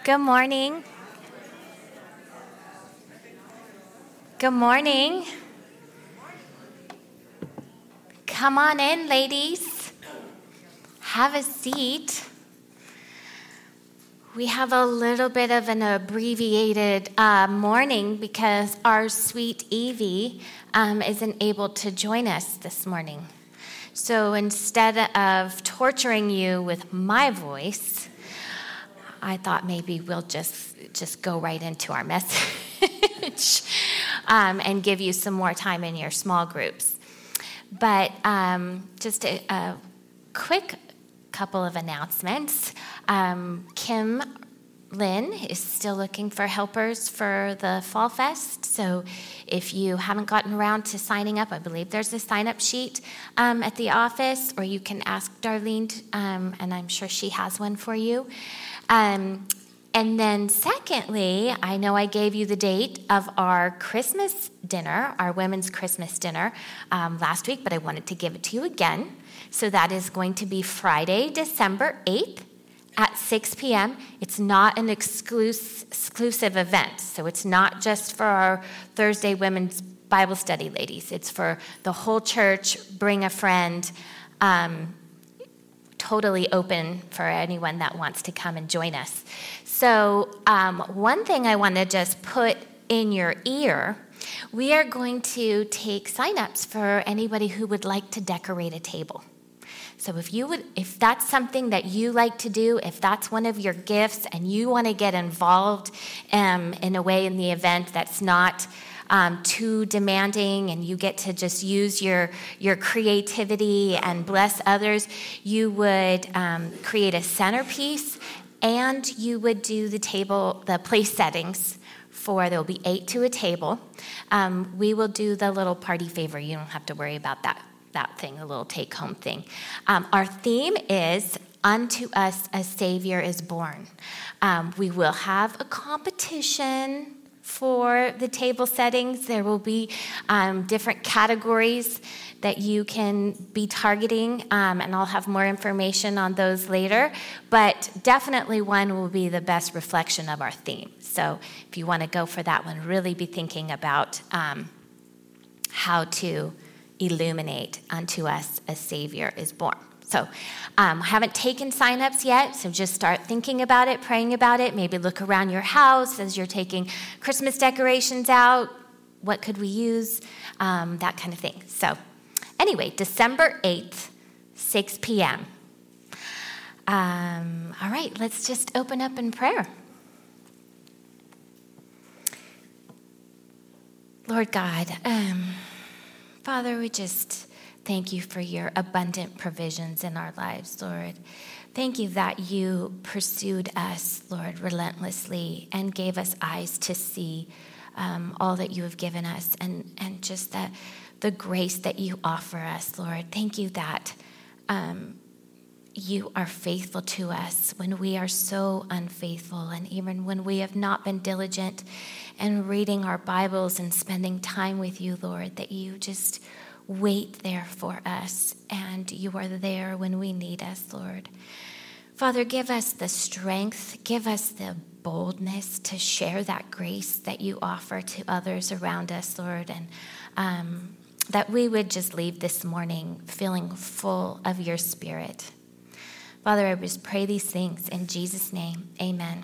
Good morning. Good morning. Come on in, ladies. Have a seat. We have a little bit of an abbreviated morning because our sweet Evie isn't able to join us this morning. So instead of torturing you with my voice, I thought maybe we'll just go right into our message and give you some more time in your small groups. But just a quick couple of announcements. Kim Lynn is still looking for helpers for the Fall Fest. So if you haven't gotten around to signing up, I believe there's a sign-up sheet at the office, or you can ask Darlene, and I'm sure she has one for you. And then secondly, I know I gave you the date of our Christmas dinner, our women's Christmas dinner last week, but I wanted to give it to you again. So that is going to be Friday, December 8th at 6 p.m. It's not an exclusive event, so it's not just for our Thursday women's Bible study ladies. It's for the whole church. Bring a friend. Totally open for anyone that wants to come and join us. So one thing I want to just put in your ear, we are going to take signups for anybody who would like to decorate a table. So if that's something that you like to do, if that's one of your gifts and you want to get involved in a way in the event that's not too demanding, and you get to just use your creativity and bless others, you would create a centerpiece, and you would do the place settings there'll be 8 to a table. We will do the little party favor. You don't have to worry about that thing, the little take-home thing. Our theme is "Unto us a Savior is born." We will have a competition for the table settings. There will be different categories that you can be targeting, and I'll have more information on those later. But definitely one will be the best reflection of our theme. So if you want to go for that one, really be thinking about how to illuminate "Unto us a Savior is born." So I haven't taken signups yet, so just start thinking about it, praying about it. Maybe look around your house as you're taking Christmas decorations out. What could we use? That kind of thing. So anyway, December 8th, 6 p.m. All right, let's just open up in prayer. Lord God, Father, we just thank you for your abundant provisions in our lives, Lord. Thank you that you pursued us, Lord, relentlessly and gave us eyes to see all that you have given us, and just that the grace that you offer us, Lord. Thank you that you are faithful to us when we are so unfaithful, and even when we have not been diligent in reading our Bibles and spending time with you, Lord, that you just wait there for us, and you are there when we need us, Lord. Father, give us the strength, give us the boldness to share that grace that you offer to others around us, Lord, and that we would just leave this morning feeling full of your Spirit. Father, I just pray these things in Jesus' name, amen.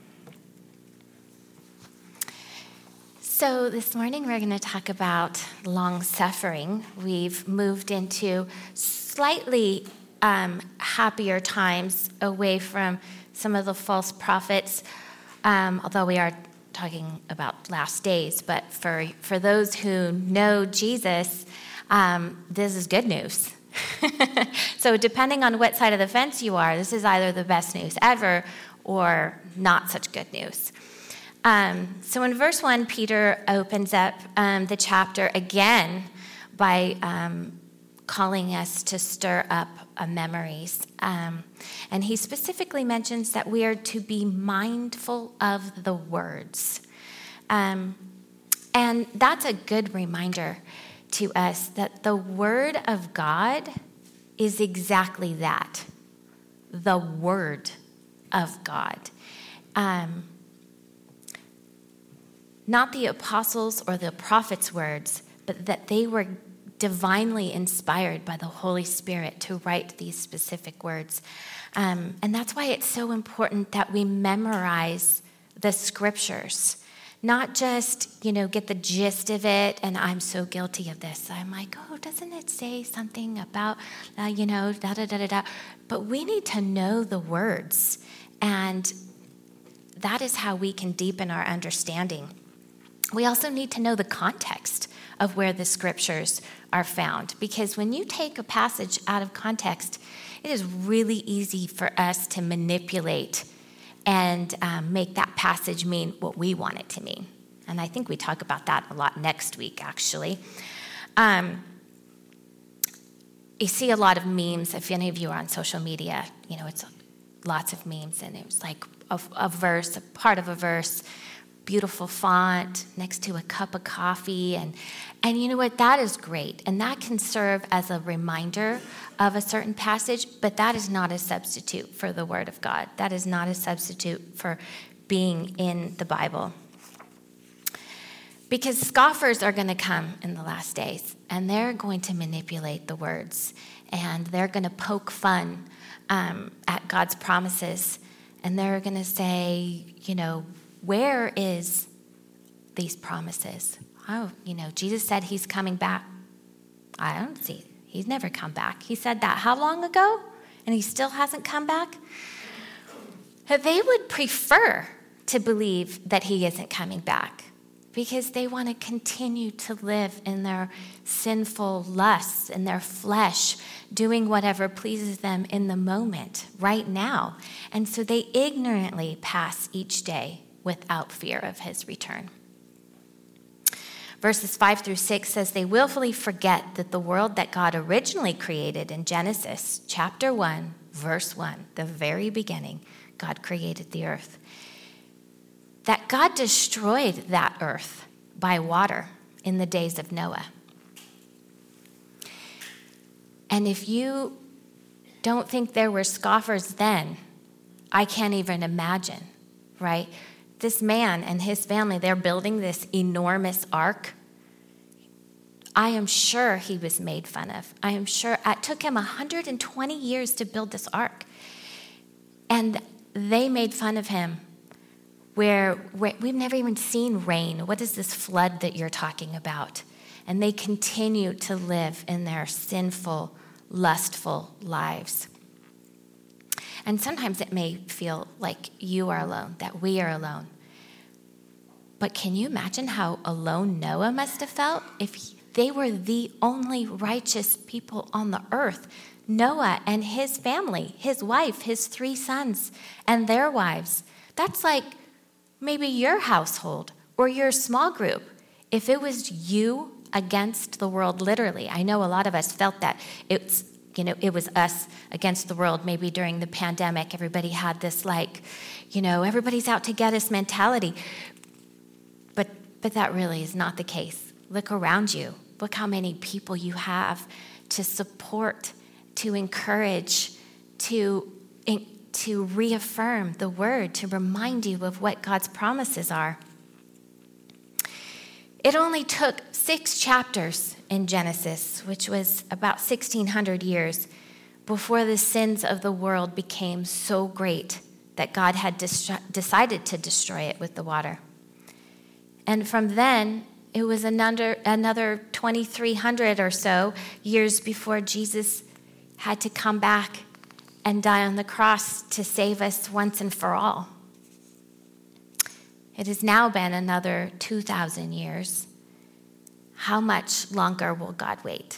So this morning we're going to talk about long-suffering. We've moved into slightly happier times away from some of the false prophets, although we are talking about last days. But for those who know Jesus, this is good news. So depending on what side of the fence you are, this is either the best news ever or not such good news. So in verse 1, Peter opens up the chapter again by calling us to stir up memories. And he specifically mentions that we are to be mindful of the words. And that's a good reminder to us that the Word of God is exactly that, the Word of God. not the apostles or the prophets' words, but that they were divinely inspired by the Holy Spirit to write these specific words. And that's why it's so important that we memorize the scriptures, not just, get the gist of it. And I'm so guilty of this. I'm like, oh, doesn't it say something about, da-da-da-da-da? But we need to know the words. And that is how we can deepen our understanding. We also need to know the context of where the scriptures are found, because when you take a passage out of context, it is really easy for us to manipulate and make that passage mean what we want it to mean. And I think we talk about that a lot next week, actually. You see a lot of memes. If any of you are on social media, it's lots of memes, and it was like a verse, a part of a verse, beautiful font next to a cup of coffee. And you know what? That is great. And that can serve as a reminder of a certain passage, but that is not a substitute for the Word of God. That is not a substitute for being in the Bible. Because scoffers are going to come in the last days, and they're going to manipulate the words, and they're going to poke fun at God's promises, and they're going to say, where is these promises? Oh, Jesus said he's coming back. I don't see it. He's never come back. He said that how long ago? And he still hasn't come back? They would prefer to believe that he isn't coming back because they want to continue to live in their sinful lusts, in their flesh, doing whatever pleases them in the moment, right now. And so they ignorantly pass each day without fear of his return. Verses 5-6 says, they willfully forget that the world that God originally created in Genesis chapter 1, verse 1, the very beginning, God created the earth. That God destroyed that earth by water in the days of Noah. And if you don't think there were scoffers then, I can't even imagine, right? This man and his family, they're building this enormous ark. I am sure he was made fun of. I am sure it took him 120 years to build this ark. And they made fun of him where we've never even seen rain. What is this flood that you're talking about? And they continue to live in their sinful, lustful lives. And sometimes it may feel like you are alone, that we are alone. But can you imagine how alone Noah must have felt if they were the only righteous people on the earth? Noah and his family, his wife, his 3 sons, and their wives. That's like maybe your household or your small group. If it was you against the world, literally. I know a lot of us felt that it was us against the world. Maybe during the pandemic, everybody had this everybody's out to get us mentality. But that really is not the case. Look around you. Look how many people you have to support, to encourage, to reaffirm the word, to remind you of what God's promises are. It only took 6 chapters in Genesis, which was about 1,600 years, before the sins of the world became so great that God had decided to destroy it with the water. And from then, it was another 2,300 or so years before Jesus had to come back and die on the cross to save us once and for all. It has now been another 2,000 years. How much longer will God wait?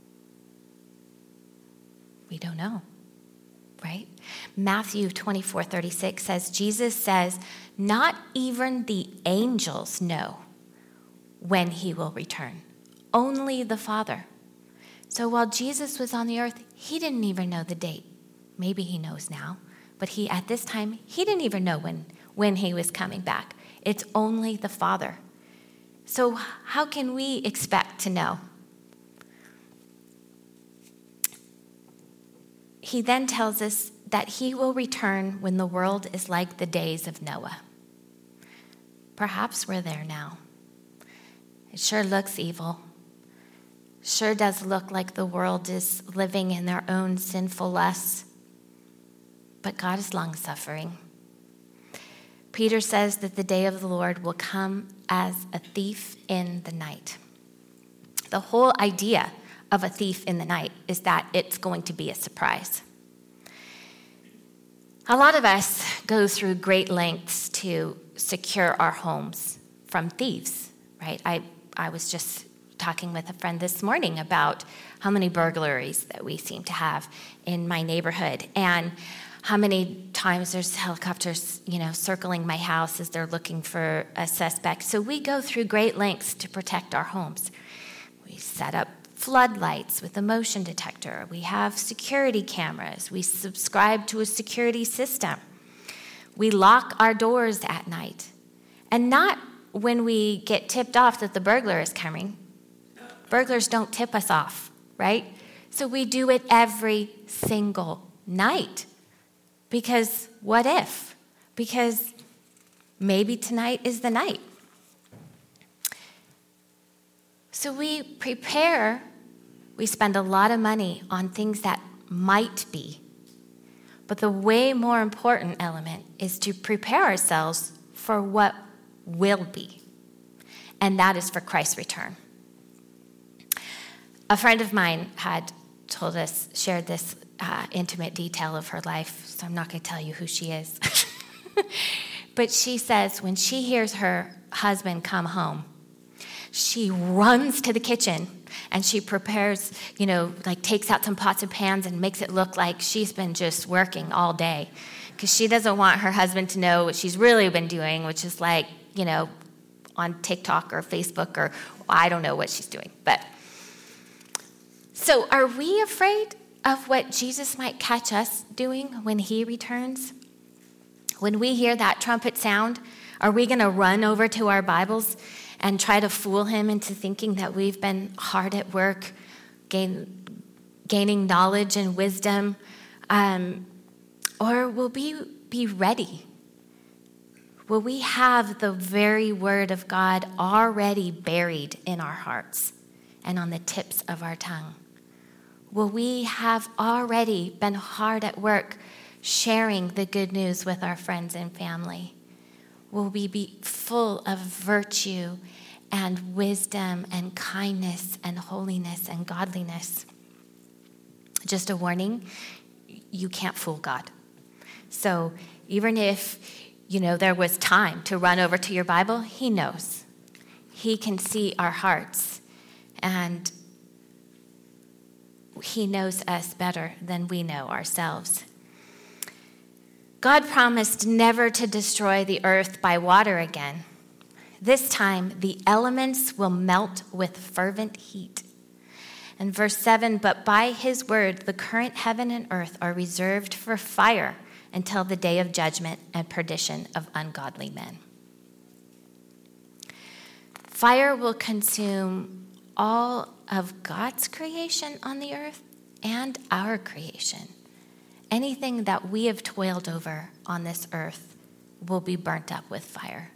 We don't know, right? Matthew 24:36 says, Jesus says, not even the angels know when he will return. Only the Father. So while Jesus was on the earth, he didn't even know the date. Maybe he knows now, but at this time, he didn't even know when he was coming back. It's only the Father. So how can we expect to know? He then tells us that he will return when the world is like the days of Noah. Perhaps we're there now. It sure looks evil. Sure does look like the world is living in their own sinful lusts. But God is long-suffering. Peter says that the day of the Lord will come as a thief in the night. The whole idea of a thief in the night is that it's going to be a surprise. A lot of us go through great lengths to secure our homes from thieves, right? I was just talking with a friend this morning about how many burglaries that we seem to have in my neighborhood, and how many times there's helicopters, circling my house as they're looking for a suspect. So we go through great lengths to protect our homes. We set up floodlights with a motion detector. We have security cameras. We subscribe to a security system. We lock our doors at night. And not when we get tipped off that the burglar is coming. Burglars don't tip us off, right? So we do it every single night. Because what if? Because maybe tonight is the night. So we prepare, we spend a lot of money on things that might be. But the way more important element is to prepare ourselves for what will be. And that is for Christ's return. A friend of mine had shared this intimate detail of her life, so I'm not going to tell you who she is. But she says when she hears her husband come home, she runs to the kitchen and she prepares, takes out some pots and pans and makes it look like she's been just working all day, because she doesn't want her husband to know what she's really been doing, which is on TikTok or Facebook, or I don't know what she's doing. But so are we afraid of what Jesus might catch us doing when he returns? When we hear that trumpet sound, are we going to run over to our Bibles and try to fool him into thinking that we've been hard at work gaining knowledge and wisdom? Or will we be ready? Will we have the very word of God already buried in our hearts and on the tips of our tongue? Will we have already been hard at work sharing the good news with our friends and family? Will we be full of virtue and wisdom and kindness and holiness and godliness? Just a warning, you can't fool God. So even if, there was time to run over to your Bible, he knows. He can see our hearts, and he knows us better than we know ourselves. God promised never to destroy the earth by water again. This time, the elements will melt with fervent heat. And verse 7, but by his word, the current heaven and earth are reserved for fire until the day of judgment and perdition of ungodly men. Fire will consume all of God's creation on the earth and our creation. Anything that we have toiled over on this earth will be burnt up with fire.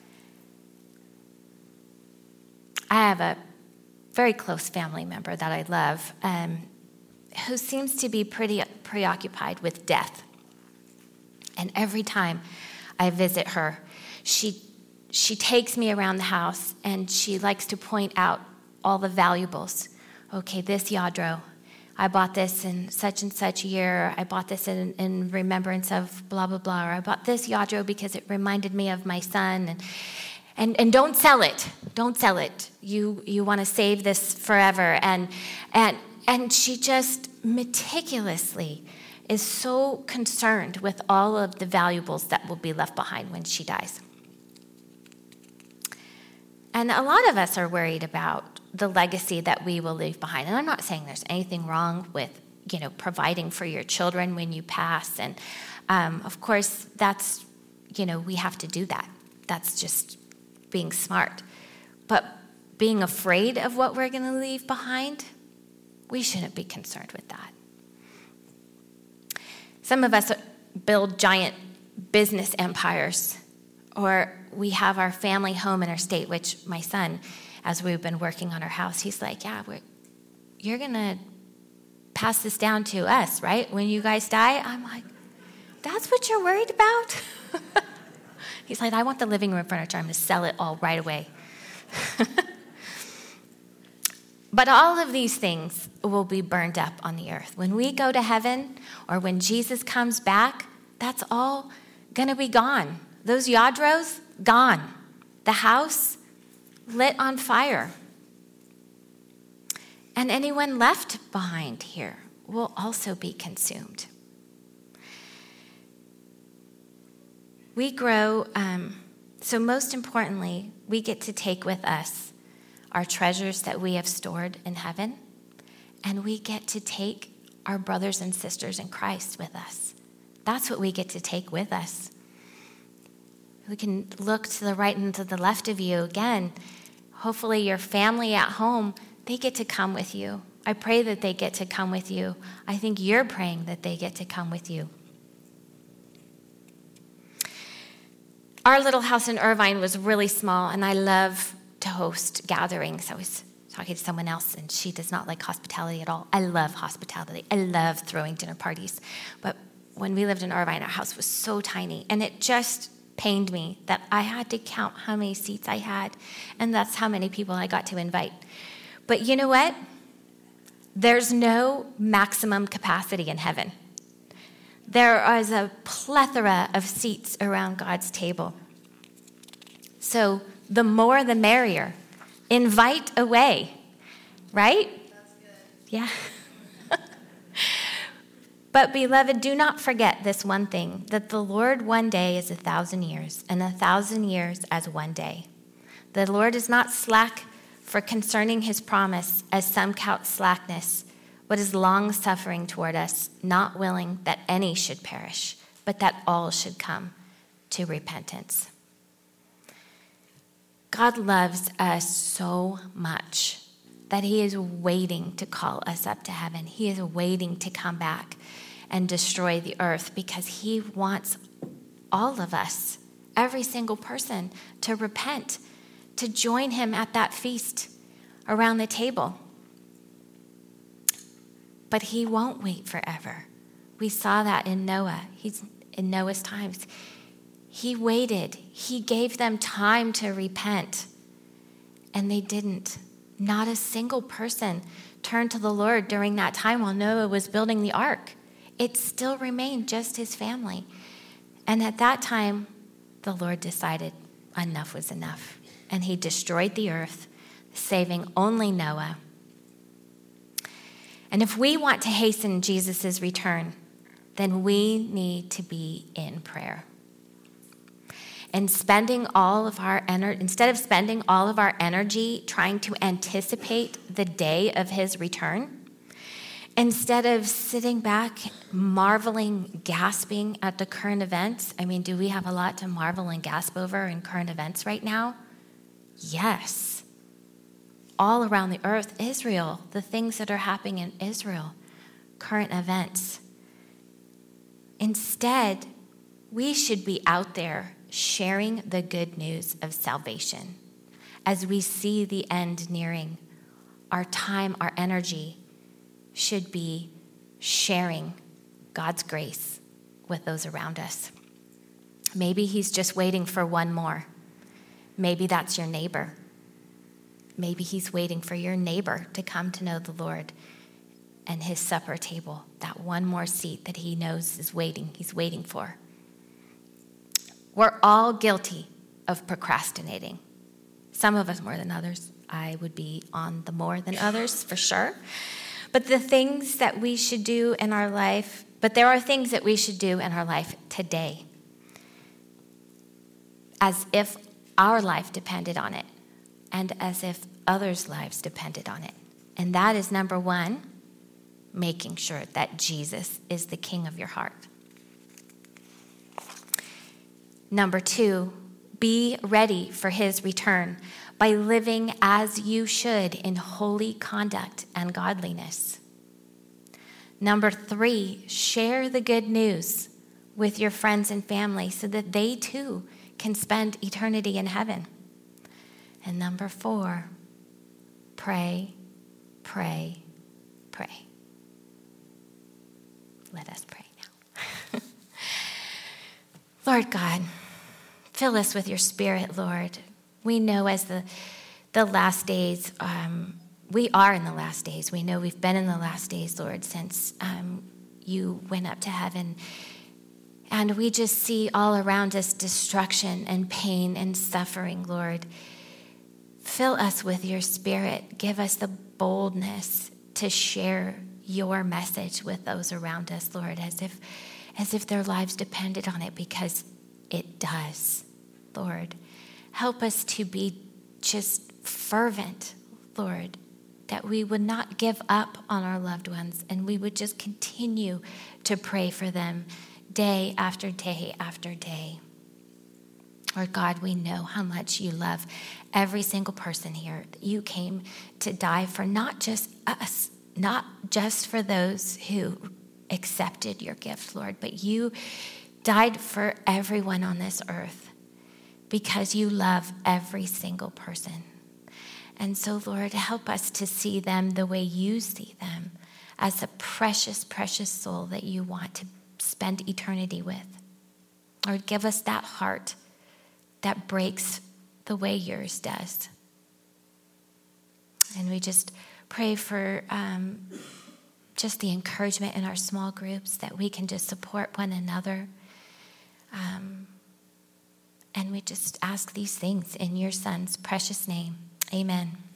I have a very close family member that I love who seems to be pretty preoccupied with death. And every time I visit her, she takes me around the house and she likes to point out all the valuables. Okay, this Yadro, I bought this in such and such year. I bought this in remembrance of blah, blah, blah. Or I bought this Yadro because it reminded me of my son. And don't sell it. Don't sell it. You want to save this forever. And she just meticulously is so concerned with all of the valuables that will be left behind when she dies. And a lot of us are worried about the legacy that we will leave behind. And I'm not saying there's anything wrong with, providing for your children when you pass. And of course, that's, we have to do that. That's just being smart. But being afraid of what we're going to leave behind, we shouldn't be concerned with that. Some of us build giant business empires, or we have our family home in our state, which my son, as we've been working on our house, he's like, yeah, you're going to pass this down to us, right? When you guys die? I'm like, that's what you're worried about? He's like, I want the living room furniture. I'm going to sell it all right away. But all of these things will be burned up on the earth. When we go to heaven, or when Jesus comes back, that's all going to be gone. Those yadros, gone. The house, lit on fire. And anyone left behind here will also be consumed. We grow, so most importantly, we get to take with us our treasures that we have stored in heaven, and we get to take our brothers and sisters in Christ with us. That's what we get to take with us. We can look to the right and to the left of you again. Hopefully your family at home, they get to come with you. I pray that they get to come with you. I think you're praying that they get to come with you. Our little house in Irvine was really small, and I love to host gatherings. I was talking to someone else, and she does not like hospitality at all. I love hospitality. I love throwing dinner parties. But when we lived in Irvine, our house was so tiny, and it just pained me that I had to count how many seats I had, and that's how many people I got to invite. But you know what? There's no maximum capacity in heaven. There is a plethora of seats around God's table. So the more the merrier. Invite away, right? That's good. Yeah. But beloved, do not forget this one thing, that the Lord one day is 1,000 years, and 1,000 years as one day. The Lord is not slack for concerning his promise, as some count slackness, but is long-suffering toward us, not willing that any should perish, but that all should come to repentance. God loves us so much that he is waiting to call us up to heaven. He is waiting to come back and destroy the earth because he wants all of us, every single person, to repent, to join him at that feast around the table. But he won't wait forever. We saw that in Noah. He's in Noah's times. He waited. He gave them time to repent. And they didn't. Not a single person turned to the Lord during that time while Noah was building the ark. It still remained just his family. And at that time, the Lord decided enough was enough. And he destroyed the earth, saving only Noah. And if we want to hasten Jesus' return, then we need to be in prayer. And instead of spending all of our energy trying to anticipate the day of his return, instead of sitting back, marveling, gasping at the current events, do we have a lot to marvel and gasp over in current events right now? Yes. All around the earth, Israel, the things that are happening in Israel, current events. Instead, we should be out there sharing the good news of salvation. As we see the end nearing, our time, our energy should be sharing God's grace with those around us. Maybe he's just waiting for one more. Maybe that's your neighbor. Maybe he's waiting for your neighbor to come to know the Lord and his supper table, that one more seat that he knows is waiting, he's waiting for. We're all guilty of procrastinating. Some of us more than others. I would be on the more than others for sure. But there are things that we should do in our life today, as if our life depended on it, and as if others' lives depended on it. And that is number one, making sure that Jesus is the king of your heart. Number two, be ready for his return by living as you should in holy conduct and godliness. Number 3, share the good news with your friends and family so that they too can spend eternity in heaven. And number 4, pray, pray, pray. Let us pray now. Lord God, fill us with your Spirit, Lord. We know as the last days, we are in the last days. We know we've been in the last days, Lord, since you went up to heaven. And we just see all around us destruction and pain and suffering, Lord. Fill us with your Spirit. Give us the boldness to share your message with those around us, Lord, as if their lives depended on it, because it does, Lord. Help us to be just fervent, Lord, that we would not give up on our loved ones and we would just continue to pray for them day after day after day. Lord God, we know how much you love every single person here. You came to die for not just us, not just for those who accepted your gift, Lord, but you died for everyone on this earth because you love every single person. And so, Lord, help us to see them the way you see them, as a precious, precious soul that you want to spend eternity with. Lord, give us that heart that breaks the way yours does. And we just pray for just the encouragement in our small groups, that we can just support one another. And we just ask these things in your Son's precious name. Amen.